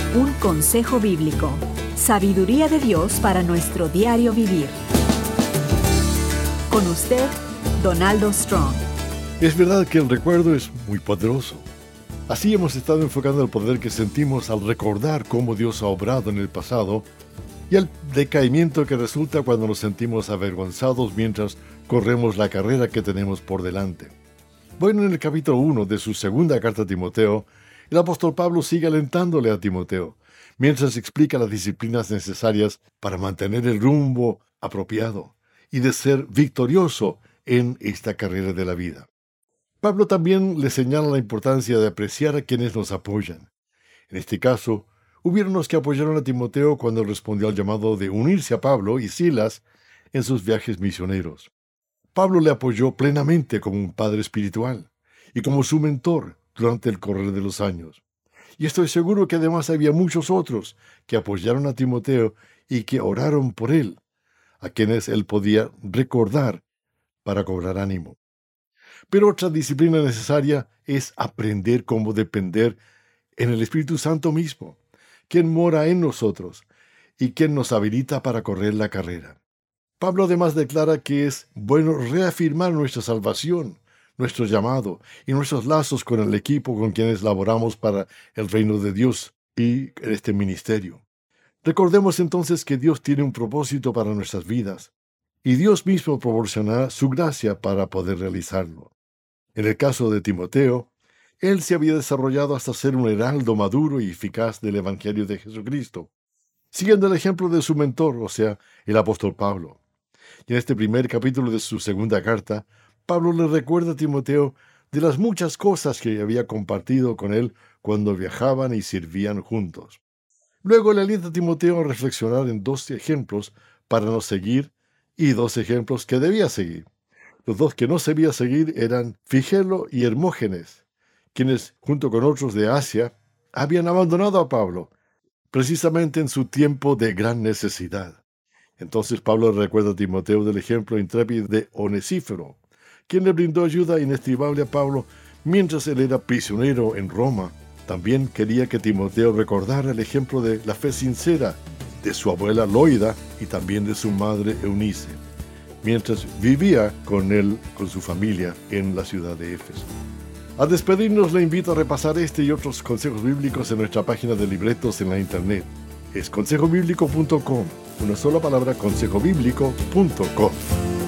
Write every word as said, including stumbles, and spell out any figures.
Un consejo bíblico. Sabiduría de Dios para nuestro diario vivir. Con usted, Donaldo Strong. Es verdad que el recuerdo es muy poderoso. Así hemos estado enfocando el poder que sentimos al recordar cómo Dios ha obrado en el pasado y el decaimiento que resulta cuando nos sentimos avergonzados mientras corremos la carrera que tenemos por delante. Bueno, en el capítulo uno de su segunda carta a Timoteo, el apóstol Pablo sigue alentándole a Timoteo, mientras explica las disciplinas necesarias para mantener el rumbo apropiado y de ser victorioso en esta carrera de la vida. Pablo también le señala la importancia de apreciar a quienes nos apoyan. En este caso, hubieron los que apoyaron a Timoteo cuando respondió al llamado de unirse a Pablo y Silas en sus viajes misioneros. Pablo le apoyó plenamente como un padre espiritual y como su mentor durante el correr de los años. Y estoy seguro que además había muchos otros que apoyaron a Timoteo y que oraron por él, a quienes él podía recordar para cobrar ánimo. Pero otra disciplina necesaria es aprender cómo depender en el Espíritu Santo mismo, quien mora en nosotros y quien nos habilita para correr la carrera. Pablo además declara que es bueno reafirmar nuestra salvación, nuestro llamado y nuestros lazos con el equipo con quienes laboramos para el reino de Dios y este ministerio. Recordemos entonces que Dios tiene un propósito para nuestras vidas y Dios mismo proporcionará su gracia para poder realizarlo. En el caso de Timoteo, él se había desarrollado hasta ser un heraldo maduro y eficaz del Evangelio de Jesucristo, siguiendo el ejemplo de su mentor, o sea, el apóstol Pablo. Y en este primer capítulo de su segunda carta, Pablo le recuerda a Timoteo de las muchas cosas que había compartido con él cuando viajaban y servían juntos. Luego le alienta a Timoteo a reflexionar en dos ejemplos para no seguir y dos ejemplos que debía seguir. Los dos que no debía seguir eran Figelo y Hermógenes, quienes, junto con otros de Asia, habían abandonado a Pablo, precisamente en su tiempo de gran necesidad. Entonces Pablo recuerda a Timoteo del ejemplo intrépido de Onesíforo, quien le brindó ayuda inestimable a Pablo mientras él era prisionero en Roma. También quería que Timoteo recordara el ejemplo de la fe sincera de su abuela Loida y también de su madre Eunice, mientras vivía con él, con su familia, en la ciudad de Éfeso. Al despedirnos, le invito a repasar este y otros consejos bíblicos en nuestra página de libretos en la internet. Es consejo bíblico punto com, una sola palabra, consejo bíblico punto com.